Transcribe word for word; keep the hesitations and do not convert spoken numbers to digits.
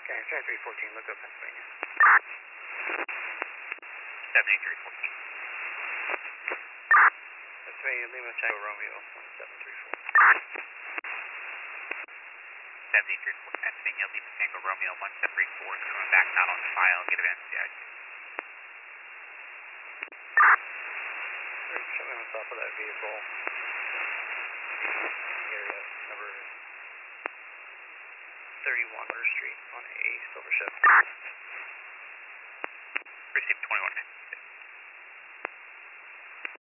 Okay, seventy-three fourteen, look up Pennsylvania. seventy-three fourteen. Pennsylvania, Lima, Tango, Romeo, one seven three four. seventy-three fourteen, Pennsylvania, Lima, Tango, Romeo, one seven three four, coming back not on file, get advanced C I. Show me on top of that vehicle. Area number thirty-one Murder Street on a silver Chevy. Received twenty-one.